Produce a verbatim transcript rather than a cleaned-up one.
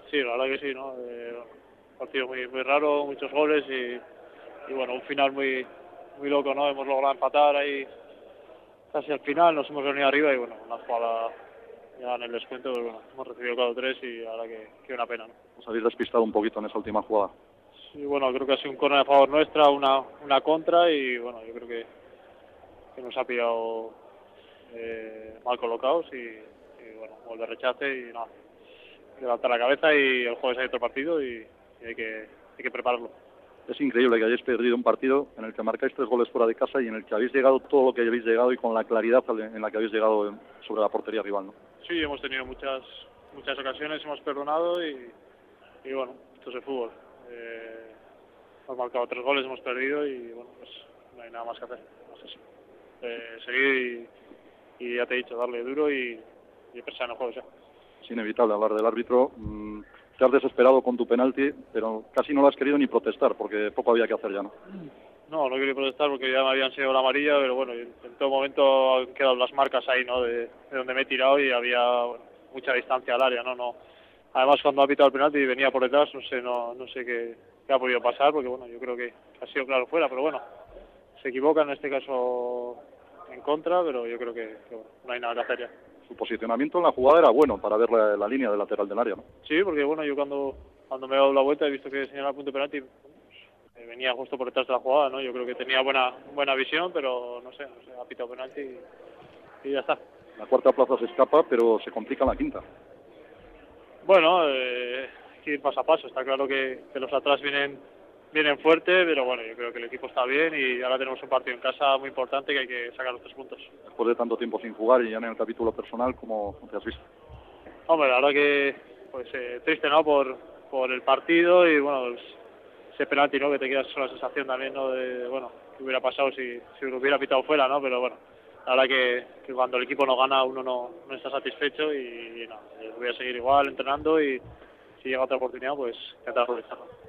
Sí, la verdad que sí, ¿no? Eh, un partido muy, muy raro, muchos goles y, y bueno, un final muy, muy loco, ¿no? Hemos logrado empatar ahí casi al final, nos hemos venido arriba y bueno, una jugada ya en el descuento, pues bueno, hemos recibido cuatro tres y ahora que, que una pena, ¿no? Os habéis despistado un poquito en esa última jugada. Sí, bueno, creo que ha sido un córner a favor nuestra, una, una contra y bueno, yo creo que, que nos ha pillado eh, mal colocados y, y bueno, gol de rechace y nada, levantar la cabeza y el jueves hay otro partido y, y hay que hay que prepararlo. Es increíble que hayáis perdido un partido en el que marcáis tres goles fuera de casa y en el que habéis llegado todo lo que habéis llegado y con la claridad en la que habéis llegado sobre la portería rival, ¿no? Sí, hemos tenido muchas muchas ocasiones, hemos perdonado y, y bueno, esto es el fútbol. Eh, hemos marcado tres goles, hemos perdido y bueno, pues no hay nada más que hacer. Más eso. Eh, seguir y, y ya te he dicho, darle duro y, y pensar en el juego ya. Es inevitable hablar del árbitro. Mm, te has desesperado con tu penalti, pero casi no lo has querido ni protestar porque poco había que hacer ya, ¿no? No, no quería protestar porque ya me habían enseñado la amarilla, pero bueno, en todo momento han quedado las marcas ahí, ¿no? De, de donde me he tirado y había bueno, mucha distancia al área, ¿no? No. Además, cuando ha pitado el penalti y venía por detrás, no sé, no, no sé qué, qué ha podido pasar, porque bueno, yo creo que ha sido claro fuera, pero bueno, se equivoca en este caso en contra, pero yo creo que, que bueno, no hay nada que hacer ya. Su posicionamiento en la jugada era bueno para ver la, la línea del lateral del área, ¿no? Sí, porque bueno, yo cuando cuando me he dado la vuelta he visto que señalaba el punto de penalti, pues, venía justo por detrás de la jugada, ¿no? Yo creo que tenía buena buena visión, pero no sé, no sé ha pitado penalti y, y ya está. La cuarta plaza se escapa, pero se complica en la quinta. Bueno, eh, hay que ir paso a paso. Está claro que, que los atrás vienen vienen fuerte, pero bueno, yo creo que el equipo está bien y ahora tenemos un partido en casa muy importante que hay que sacar los tres puntos. Después de tanto tiempo sin jugar y ya en el capítulo personal, ¿cómo te has visto? Hombre, la verdad que pues eh, triste, ¿no? Por, por el partido y bueno, pues, ese penalti, ¿no? Que te quedas con la sensación también, ¿no? De, bueno, qué hubiera pasado si, si lo hubiera pitado fuera, ¿no? Pero bueno, la verdad que, que cuando el equipo no gana uno no, no está satisfecho y, y no, voy a seguir igual entrenando y si llega otra oportunidad pues intentar aprovecharla.